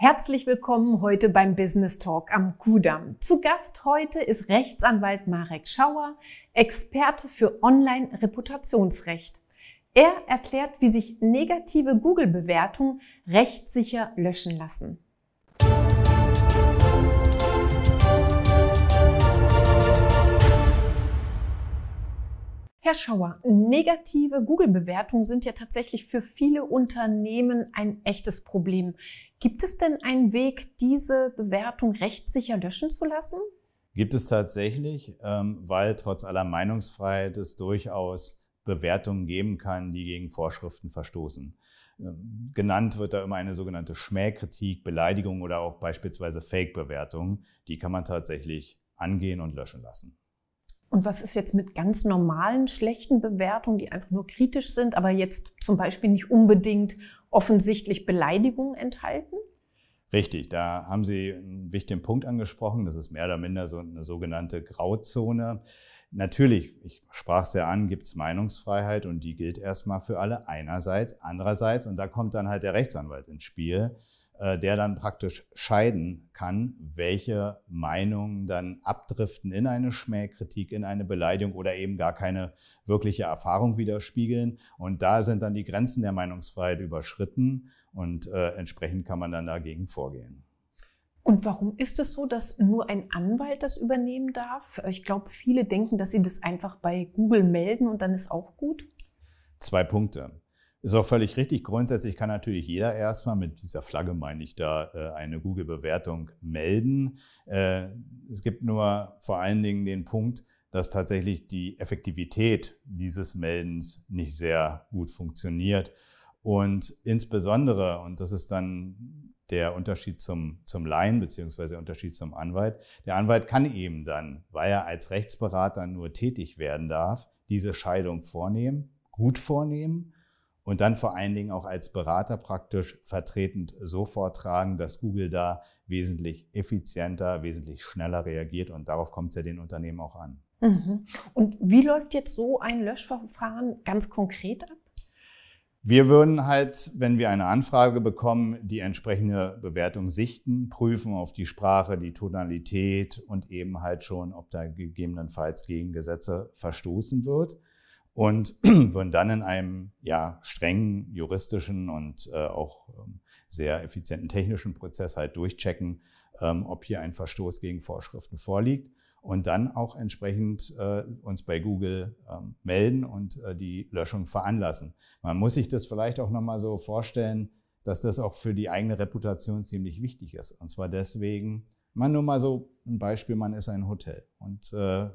Herzlich willkommen heute beim Business Talk am Kudamm. Zu Gast heute ist Rechtsanwalt Marek Schauer, Experte für Online-Reputationsrecht. Er erklärt, wie sich negative Google-Bewertungen rechtssicher löschen lassen. Herr Schauer, negative Google-Bewertungen sind ja tatsächlich für viele Unternehmen ein echtes Problem. Gibt es denn einen Weg, diese Bewertung rechtssicher löschen zu lassen? Gibt es tatsächlich, weil trotz aller Meinungsfreiheit es durchaus Bewertungen geben kann, die gegen Vorschriften verstoßen. Genannt wird da immer eine sogenannte Schmähkritik, Beleidigung oder auch beispielsweise Fake-Bewertungen. Die kann man tatsächlich angehen und löschen lassen. Und was ist jetzt mit ganz normalen, schlechten Bewertungen, die einfach nur kritisch sind, aber jetzt zum Beispiel nicht unbedingt offensichtlich Beleidigungen enthalten? Richtig, da haben Sie einen wichtigen Punkt angesprochen. Das ist mehr oder minder so eine sogenannte Grauzone. Natürlich, ich sprach es ja an, gibt es Meinungsfreiheit und die gilt erstmal für alle einerseits. Andererseits, und da kommt dann halt der Rechtsanwalt ins Spiel, der dann praktisch scheiden kann, welche Meinungen dann abdriften in eine Schmähkritik, in eine Beleidigung oder eben gar keine wirkliche Erfahrung widerspiegeln. Und da sind dann die Grenzen der Meinungsfreiheit überschritten und entsprechend kann man dann dagegen vorgehen. Und warum ist es so, dass nur ein Anwalt das übernehmen darf? Ich glaube, viele denken, dass sie das einfach bei Google melden und dann ist auch gut. 2 Punkte. Ist auch völlig richtig. Grundsätzlich kann natürlich jeder erstmal, mit dieser Flagge meine ich da, eine Google-Bewertung melden. Es gibt nur vor allen Dingen den Punkt, dass tatsächlich die Effektivität dieses Meldens nicht sehr gut funktioniert. Und insbesondere, und das ist dann der Unterschied zum Laien bzw. der Unterschied zum Anwalt, der Anwalt kann eben dann, weil er als Rechtsberater nur tätig werden darf, diese Scheidung vornehmen, gut vornehmen, und dann vor allen Dingen auch als Berater praktisch vertretend so vortragen, dass Google da wesentlich effizienter, wesentlich schneller reagiert. Und darauf kommt es ja den Unternehmen auch an. Mhm. Und wie läuft jetzt so ein Löschverfahren ganz konkret ab? Wir würden halt, wenn wir eine Anfrage bekommen, die entsprechende Bewertung sichten, prüfen auf die Sprache, die Tonalität und eben halt schon, ob da gegebenenfalls gegen Gesetze verstoßen wird. Und würden dann in einem strengen juristischen und auch sehr effizienten technischen Prozess halt durchchecken, ob hier ein Verstoß gegen Vorschriften vorliegt und dann auch entsprechend uns bei Google melden und die Löschung veranlassen. Man muss sich das vielleicht auch nochmal so vorstellen, dass das auch für die eigene Reputation ziemlich wichtig ist. Und zwar deswegen, nur mal so ein Beispiel, man ist ein Hotel und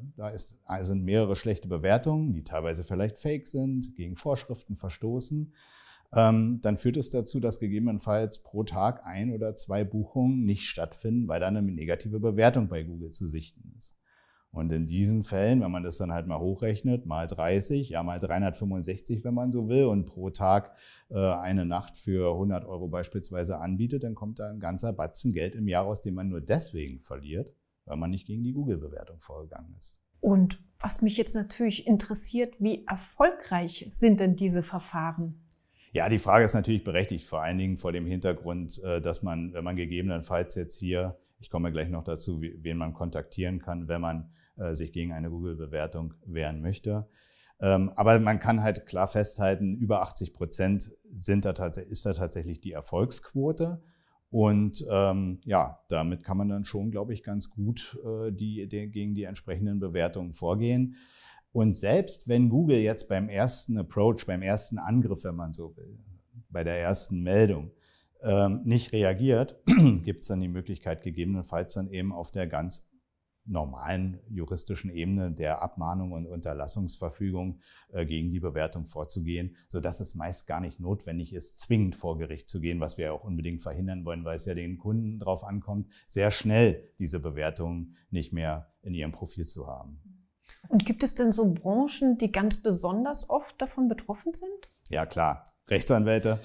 sind mehrere schlechte Bewertungen, die teilweise vielleicht fake sind, gegen Vorschriften verstoßen. Dann führt es dazu, dass gegebenenfalls pro Tag 1 oder 2 Buchungen nicht stattfinden, weil da eine negative Bewertung bei Google zu sichten ist. Und in diesen Fällen, wenn man das dann halt mal hochrechnet, mal 30, mal 365, wenn man so will, und pro Tag eine Nacht für 100 € beispielsweise anbietet, dann kommt da ein ganzer Batzen Geld im Jahr raus, den man nur deswegen verliert, weil man nicht gegen die Google-Bewertung vorgegangen ist. Und was mich jetzt natürlich interessiert, wie erfolgreich sind denn diese Verfahren? Ja, die Frage ist natürlich berechtigt, vor allen Dingen vor dem Hintergrund, dass man, wenn man gegebenenfalls jetzt hier, ich komme gleich noch dazu, wen man kontaktieren kann, wenn man sich gegen eine Google-Bewertung wehren möchte. Aber man kann halt klar festhalten, über 80% ist da tatsächlich die Erfolgsquote. Und damit kann man dann schon, glaube ich, ganz gut gegen die entsprechenden Bewertungen vorgehen. Und selbst wenn Google jetzt beim ersten Approach, beim ersten Angriff, wenn man so will, bei der ersten Meldung, nicht reagiert, gibt es dann die Möglichkeit, gegebenenfalls dann eben auf der ganz normalen juristischen Ebene der Abmahnung und Unterlassungsverfügung gegen die Bewertung vorzugehen, sodass es meist gar nicht notwendig ist, zwingend vor Gericht zu gehen, was wir ja auch unbedingt verhindern wollen, weil es ja den Kunden drauf ankommt, sehr schnell diese Bewertungen nicht mehr in ihrem Profil zu haben. Und gibt es denn so Branchen, die ganz besonders oft davon betroffen sind? Ja, klar. Rechtsanwälte,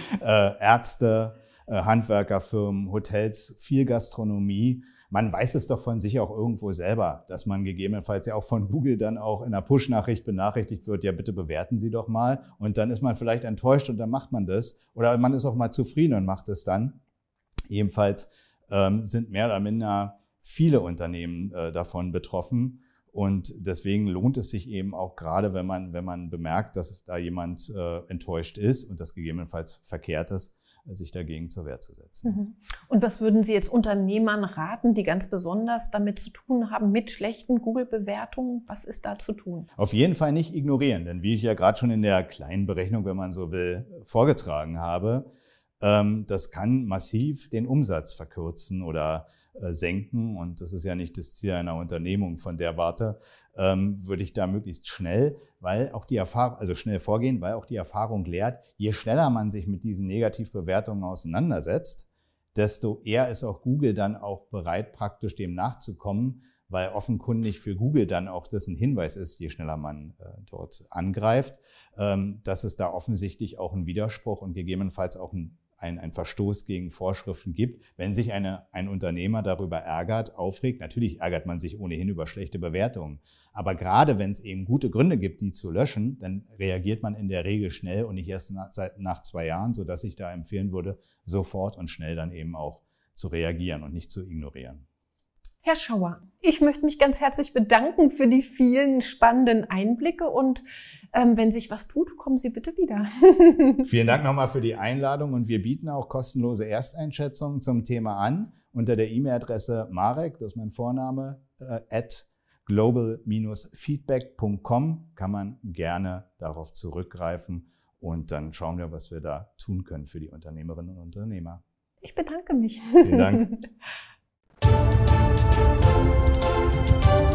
Ärzte, Handwerkerfirmen, Hotels, viel Gastronomie. Man weiß es doch von sich auch irgendwo selber, dass man gegebenenfalls ja auch von Google dann auch in einer Push-Nachricht benachrichtigt wird, ja bitte bewerten Sie doch mal. Und dann ist man vielleicht enttäuscht und dann macht man das. Oder man ist auch mal zufrieden und macht es dann. Ebenfalls sind mehr oder minder viele Unternehmen davon betroffen. Und deswegen lohnt es sich eben auch gerade, wenn man bemerkt, dass da jemand enttäuscht ist und das gegebenenfalls verkehrt ist, sich dagegen zur Wehr zu setzen. Und was würden Sie jetzt Unternehmern raten, die ganz besonders damit zu tun haben, mit schlechten Google-Bewertungen? Was ist da zu tun? Auf jeden Fall nicht ignorieren, denn wie ich ja gerade schon in der kleinen Berechnung, wenn man so will, vorgetragen habe, das kann massiv den Umsatz verkürzen oder senken. Und das ist ja nicht das Ziel einer Unternehmung. Von der Warte würde ich da möglichst schnell, weil auch die Erfahrung, also schnell vorgehen, weil auch die Erfahrung lehrt, je schneller man sich mit diesen Negativbewertungen auseinandersetzt, desto eher ist auch Google dann auch bereit, praktisch dem nachzukommen, weil offenkundig für Google dann auch das ein Hinweis ist, je schneller man dort angreift, dass es da offensichtlich auch einen Widerspruch und gegebenenfalls auch ein Verstoß gegen Vorschriften gibt. Wenn sich ein Unternehmer darüber ärgert, aufregt, natürlich ärgert man sich ohnehin über schlechte Bewertungen, aber gerade wenn es eben gute Gründe gibt, die zu löschen, dann reagiert man in der Regel schnell und nicht erst nach 2 Jahren, sodass ich da empfehlen würde, sofort und schnell dann eben auch zu reagieren und nicht zu ignorieren. Herr Schauer, ich möchte mich ganz herzlich bedanken für die vielen spannenden Einblicke und wenn sich was tut, kommen Sie bitte wieder. Vielen Dank nochmal für die Einladung und wir bieten auch kostenlose Ersteinschätzungen zum Thema an unter der E-Mail-Adresse Marek, das ist mein Vorname, @global-feedback.com kann man gerne darauf zurückgreifen und dann schauen wir, was wir da tun können für die Unternehmerinnen und Unternehmer. Ich bedanke mich. Vielen Dank.